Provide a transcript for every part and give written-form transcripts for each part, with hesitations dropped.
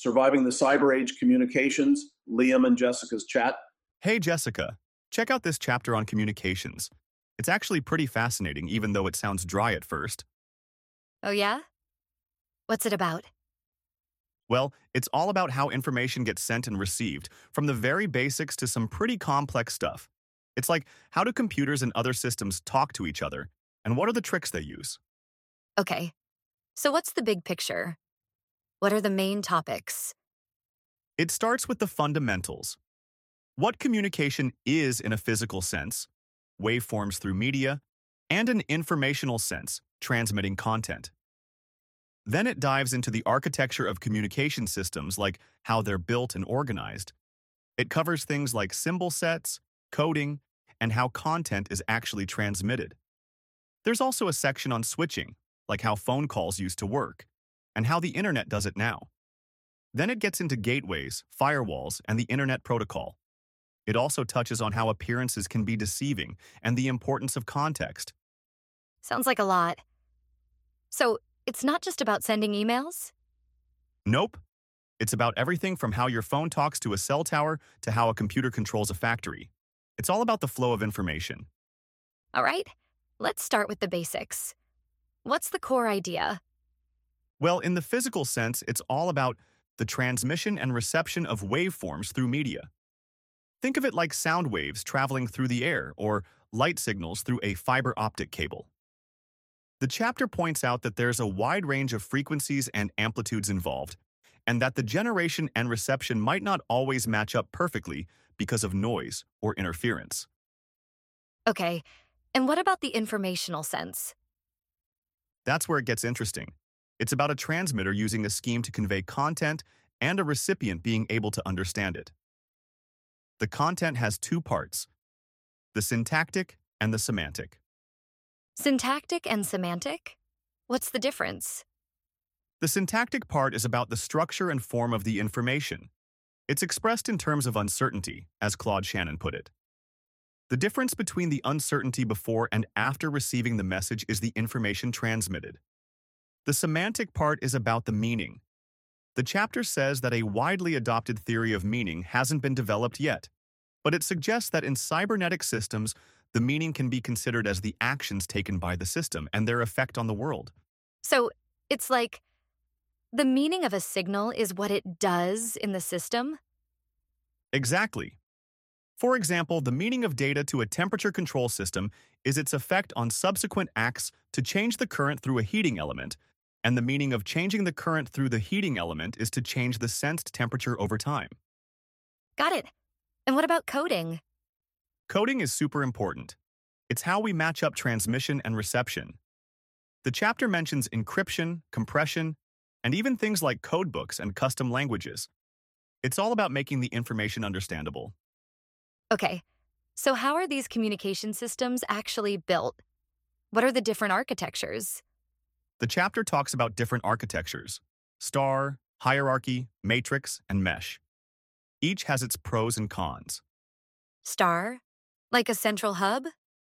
Surviving the Cyber Age Communications, Liam and Jessica's chat. Hey, Jessica, check out this chapter on communications. It's actually pretty fascinating, even though it sounds dry at first. Oh, yeah? What's it about? Well, it's all about how information gets sent and received, from the very basics to some pretty complex stuff. It's like, how do computers and other systems talk to each other, and what are the tricks they use? Okay, so what's the big picture? What are the main topics? It starts with the fundamentals. What communication is in a physical sense, waveforms through media, and an informational sense, transmitting content. Then it dives into the architecture of communication systems, like how they're built and organized. It covers things like symbol sets, coding, and how content is actually transmitted. There's also a section on switching, like how phone calls used to work, and how the internet does it now. Then it gets into gateways, firewalls, and the internet protocol. It also touches on how appearances can be deceiving and the importance of context. Sounds like a lot. So, it's not just about sending emails? Nope. It's about everything from how your phone talks to a cell tower to how a computer controls a factory. It's all about the flow of information. All right, let's start with the basics. What's the core idea? Well, in the physical sense, it's all about the transmission and reception of waveforms through media. Think of it like sound waves traveling through the air or light signals through a fiber optic cable. The chapter points out that there's a wide range of frequencies and amplitudes involved, and that the generation and reception might not always match up perfectly because of noise or interference. Okay, and what about the informational sense? That's where it gets interesting. It's about a transmitter using a scheme to convey content and a recipient being able to understand it. The content has two parts, the syntactic and the semantic. Syntactic and semantic? What's the difference? The syntactic part is about the structure and form of the information. It's expressed in terms of uncertainty, as Claude Shannon put it. The difference between the uncertainty before and after receiving the message is the information transmitted. The semantic part is about the meaning. The chapter says that a widely adopted theory of meaning hasn't been developed yet, but it suggests that in cybernetic systems, the meaning can be considered as the actions taken by the system and their effect on the world. So, it's like the meaning of a signal is what it does in the system? Exactly. For example, the meaning of data to a temperature control system is its effect on subsequent acts to change the current through a heating element, and the meaning of changing the current through the heating element is to change the sensed temperature over time. Got it. And what about coding? Coding is super important. It's how we match up transmission and reception. The chapter mentions encryption, compression, and even things like codebooks and custom languages. It's all about making the information understandable. Okay, so how are these communication systems actually built? What are the different architectures? The chapter talks about different architectures: star, hierarchy, matrix, and mesh. Each has its pros and cons. Star? Like a central hub?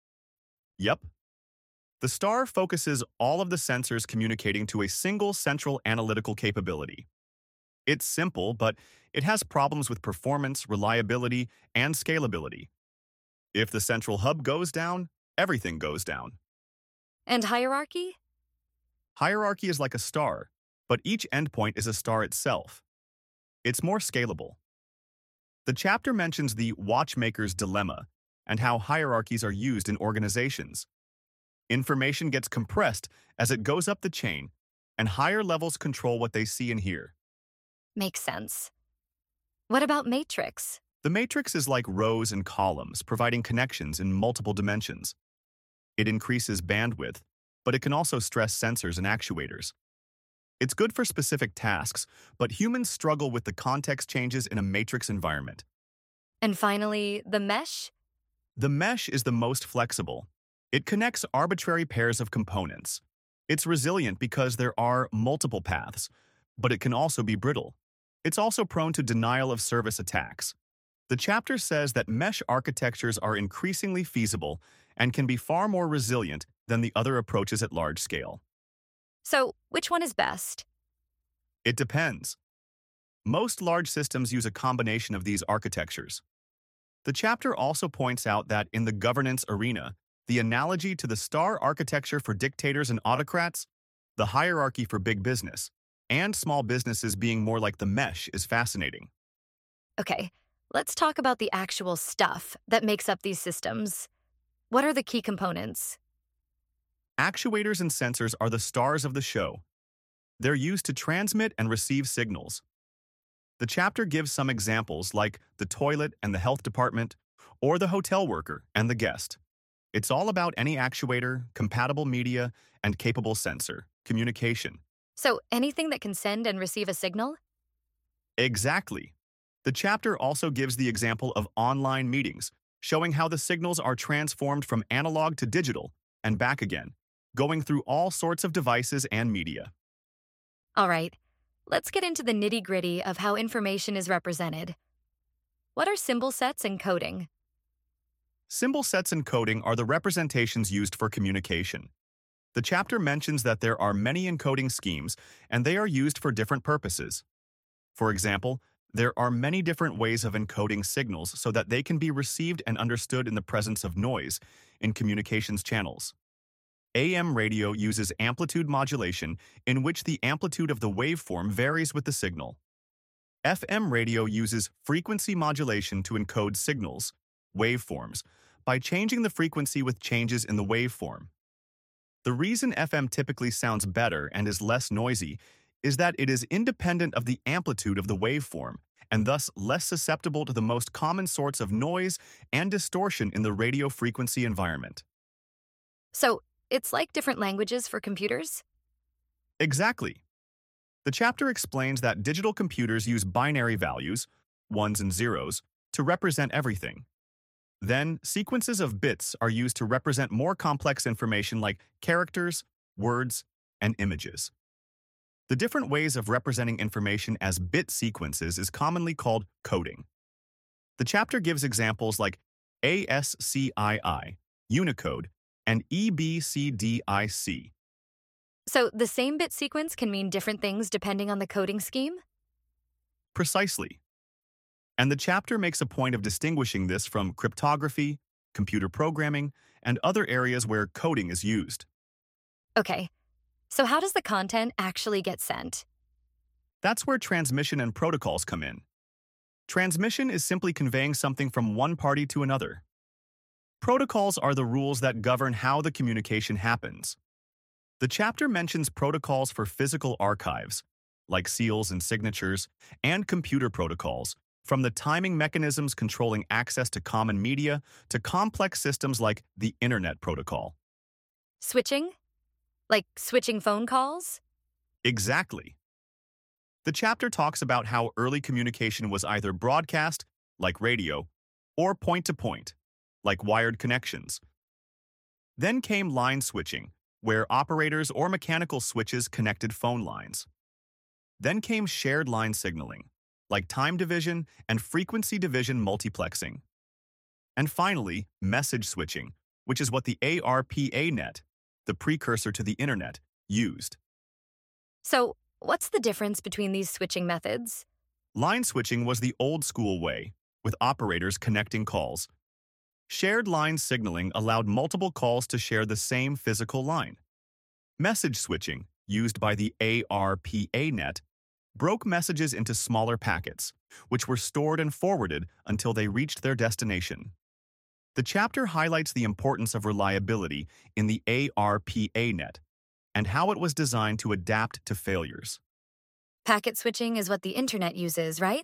Yep. The star focuses all of the sensors communicating to a single central analytical capability. It's simple, but it has problems with performance, reliability, and scalability. If the central hub goes down, everything goes down. And hierarchy? Hierarchy is like a star, but each endpoint is a star itself. It's more scalable. The chapter mentions the watchmaker's dilemma and how hierarchies are used in organizations. Information gets compressed as it goes up the chain, and higher levels control what they see and hear. Makes sense. What about matrix? The matrix is like rows and columns, providing connections in multiple dimensions. It increases bandwidth, but it can also stress sensors and actuators. It's good for specific tasks, but humans struggle with the context changes in a matrix environment. And finally, the mesh? The mesh is the most flexible. It connects arbitrary pairs of components. It's resilient because there are multiple paths, but it can also be brittle. It's also prone to denial of service attacks. The chapter says that mesh architectures are increasingly feasible and can be far more resilient than the other approaches at large scale. So, which one is best? It depends. Most large systems use a combination of these architectures. The chapter also points out that in the governance arena, the analogy to the star architecture for dictators and autocrats, the hierarchy for big business, and small businesses being more like the mesh is fascinating. Okay, let's talk about the actual stuff that makes up these systems. What are the key components? Actuators and sensors are the stars of the show. They're used to transmit and receive signals. The chapter gives some examples like the toilet and the health department, or the hotel worker and the guest. It's all about any actuator, compatible media, and capable sensor, communication. So, anything that can send and receive a signal? Exactly. The chapter also gives the example of online meetings, showing how the signals are transformed from analog to digital and back again, going through all sorts of devices and media. All right, let's get into the nitty-gritty of how information is represented. What are symbol sets and coding? Symbol sets and coding are the representations used for communication. The chapter mentions that there are many encoding schemes, and they are used for different purposes. For example, there are many different ways of encoding signals so that they can be received and understood in the presence of noise in communications channels. AM radio uses amplitude modulation, in which the amplitude of the waveform varies with the signal. FM radio uses frequency modulation to encode signals, waveforms, by changing the frequency with changes in the waveform. The reason FM typically sounds better and is less noisy is that it is independent of the amplitude of the waveform, and thus less susceptible to the most common sorts of noise and distortion in the radio frequency environment. So, it's like different languages for computers? Exactly. The chapter explains that digital computers use binary values, ones and zeros, to represent everything. Then, sequences of bits are used to represent more complex information like characters, words, and images. The different ways of representing information as bit sequences is commonly called coding. The chapter gives examples like ASCII, Unicode, and EBCDIC. So, the same bit sequence can mean different things depending on the coding scheme? Precisely. And the chapter makes a point of distinguishing this from cryptography, computer programming, and other areas where coding is used. Okay, so how does the content actually get sent? That's where transmission and protocols come in. Transmission is simply conveying something from one party to another. Protocols are the rules that govern how the communication happens. The chapter mentions protocols for physical archives, like seals and signatures, and computer protocols, from the timing mechanisms controlling access to common media to complex systems like the Internet Protocol. Switching? Like switching phone calls? Exactly. The chapter talks about how early communication was either broadcast, like radio, or point-to-point, like wired connections. Then came line switching, where operators or mechanical switches connected phone lines. Then came shared line signaling, like time division and frequency division multiplexing. And finally, message switching, which is what the ARPANET, the precursor to the Internet, used. So, what's the difference between these switching methods? Line switching was the old-school way, with operators connecting calls. Shared line signaling allowed multiple calls to share the same physical line. Message switching, used by the ARPANET, broke messages into smaller packets, which were stored and forwarded until they reached their destination. The chapter highlights the importance of reliability in the ARPANET and how it was designed to adapt to failures. Packet switching is what the internet uses, right?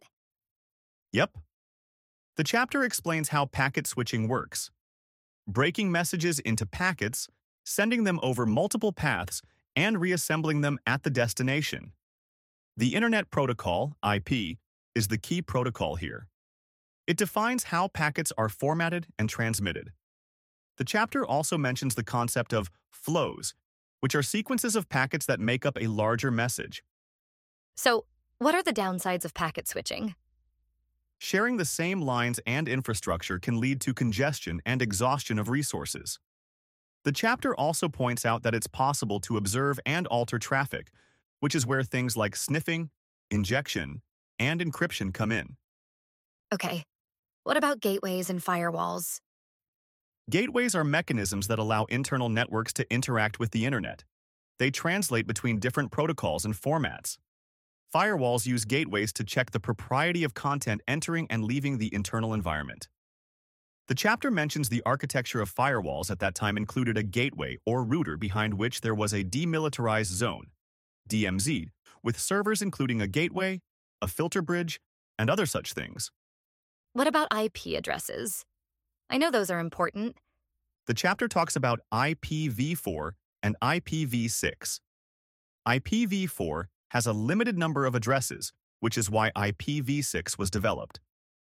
Yep. The chapter explains how packet switching works. Breaking messages into packets, sending them over multiple paths, and reassembling them at the destination. The Internet Protocol, IP, is the key protocol here. It defines how packets are formatted and transmitted. The chapter also mentions the concept of flows, which are sequences of packets that make up a larger message. So, what are the downsides of packet switching? Sharing the same lines and infrastructure can lead to congestion and exhaustion of resources. The chapter also points out that it's possible to observe and alter traffic, which is where things like sniffing, injection, and encryption come in. Okay. What about gateways and firewalls? Gateways are mechanisms that allow internal networks to interact with the internet. They translate between different protocols and formats. Firewalls use gateways to check the propriety of content entering and leaving the internal environment. The chapter mentions the architecture of firewalls at that time included a gateway or router behind which there was a demilitarized zone, DMZ, with servers including a gateway, a filter bridge, and other such things. What about IP addresses? I know those are important. The chapter talks about IPv4 and IPv6. IPv4 has a limited number of addresses, which is why IPv6 was developed.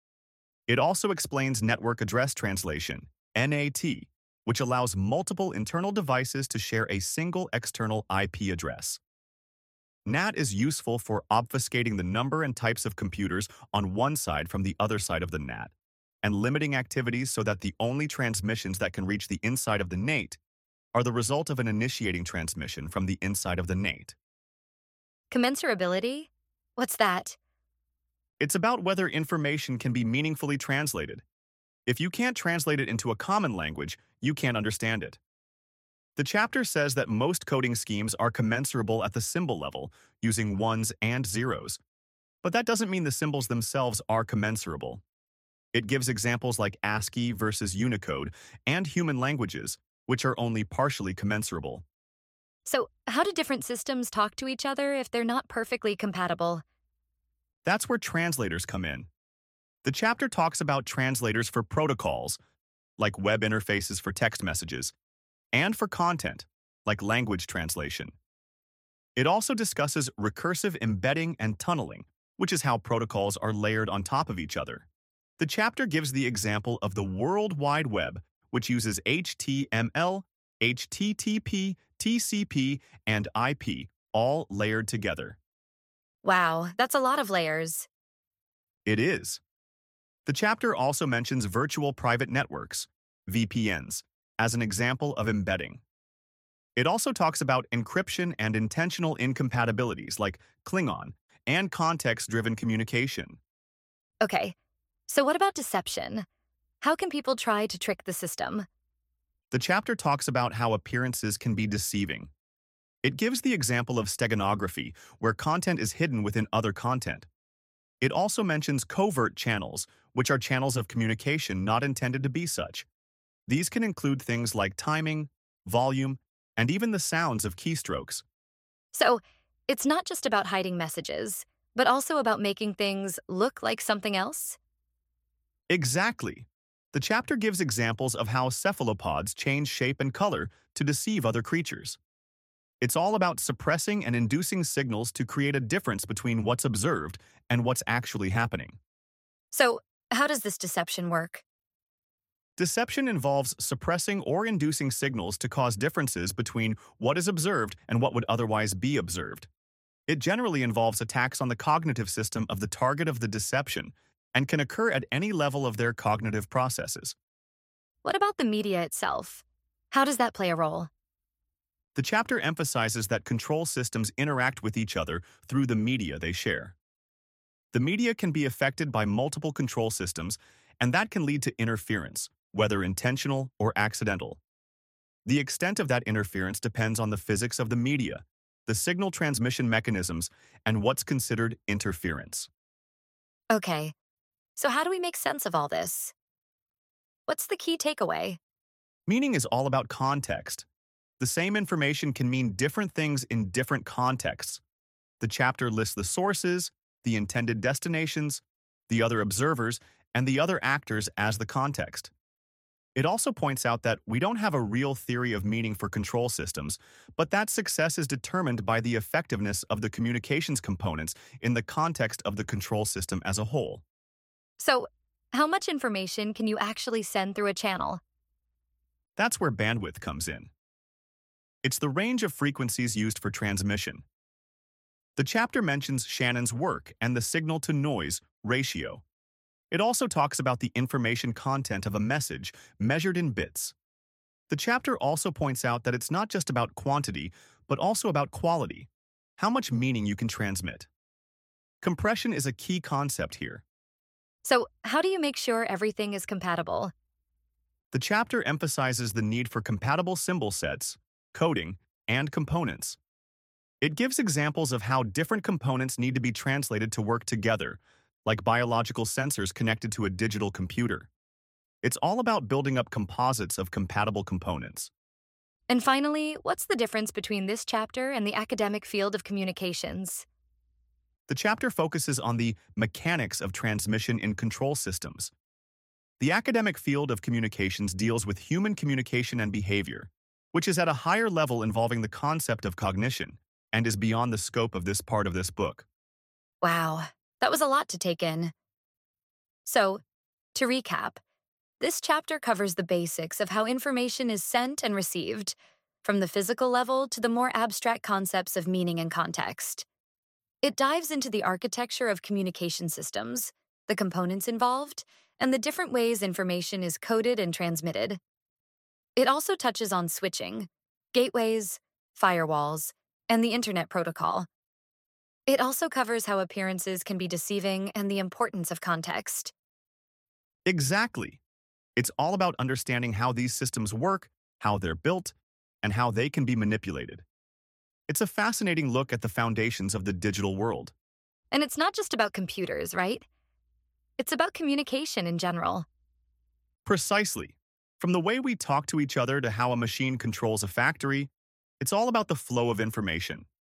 It also explains network address translation, NAT, which allows multiple internal devices to share a single external IP address. NAT is useful for obfuscating the number and types of computers on one side from the other side of the NAT, and limiting activities so that the only transmissions that can reach the inside of the NAT are the result of an initiating transmission from the inside of the NAT. Commensurability? What's that? It's about whether information can be meaningfully translated. If you can't translate it into a common language, you can't understand it. The chapter says that most coding schemes are commensurable at the symbol level, using ones and zeros. But that doesn't mean the symbols themselves are commensurable. It gives examples like ASCII versus Unicode and human languages, which are only partially commensurable. So, how do different systems talk to each other if they're not perfectly compatible? That's where translators come in. The chapter talks about translators for protocols, like web interfaces for text messages, and for content, like language translation. It also discusses recursive embedding and tunneling, which is how protocols are layered on top of each other. The chapter gives the example of the World Wide Web, which uses HTML, HTTP, TCP, and IP, all layered together. Wow, that's a lot of layers. It is. The chapter also mentions virtual private networks, VPNs, as an example of embedding. It also talks about encryption and intentional incompatibilities like Klingon and context-driven communication. Okay, so what about deception? How can people try to trick the system? The chapter talks about how appearances can be deceiving. It gives the example of steganography, where content is hidden within other content. It also mentions covert channels, which are channels of communication not intended to be such. These can include things like timing, volume, and even the sounds of keystrokes. So, it's not just about hiding messages, but also about making things look like something else? Exactly. The chapter gives examples of how cephalopods change shape and color to deceive other creatures. It's all about suppressing and inducing signals to create a difference between what's observed and what's actually happening. So, how does this deception work? Deception involves suppressing or inducing signals to cause differences between what is observed and what would otherwise be observed. It generally involves attacks on the cognitive system of the target of the deception and can occur at any level of their cognitive processes. What about the media itself? How does that play a role? The chapter emphasizes that control systems interact with each other through the media they share. The media can be affected by multiple control systems, and that can lead to interference, whether intentional or accidental. The extent of that interference depends on the physics of the media, the signal transmission mechanisms, and what's considered interference. Okay, so how do we make sense of all this? What's the key takeaway? Meaning is all about context. The same information can mean different things in different contexts. The chapter lists the sources, the intended destinations, the other observers, and the other actors as the context. It also points out that we don't have a real theory of meaning for control systems, but that success is determined by the effectiveness of the communications components in the context of the control system as a whole. So, how much information can you actually send through a channel? That's where bandwidth comes in. It's the range of frequencies used for transmission. The chapter mentions Shannon's work and the signal-to-noise ratio. It also talks about the information content of a message measured in bits. The chapter also points out that it's not just about quantity, but also about quality, how much meaning you can transmit. Compression is a key concept here. So, how do you make sure everything is compatible? The chapter emphasizes the need for compatible symbol sets, coding, and components. It gives examples of how different components need to be translated to work together, like biological sensors connected to a digital computer. It's all about building up composites of compatible components. And finally, what's the difference between this chapter and the academic field of communications? The chapter focuses on the mechanics of transmission in control systems. The academic field of communications deals with human communication and behavior, which is at a higher level involving the concept of cognition and is beyond the scope of this part of this book. Wow, that was a lot to take in. So, to recap, this chapter covers the basics of how information is sent and received, from the physical level to the more abstract concepts of meaning and context. It dives into the architecture of communication systems, the components involved, and the different ways information is coded and transmitted. It also touches on switching, gateways, firewalls, and the Internet protocol. It also covers how appearances can be deceiving and the importance of context. Exactly. It's all about understanding how these systems work, how they're built, and how they can be manipulated. It's a fascinating look at the foundations of the digital world. And it's not just about computers, right? It's about communication in general. Precisely. From the way we talk to each other to how a machine controls a factory, it's all about the flow of information.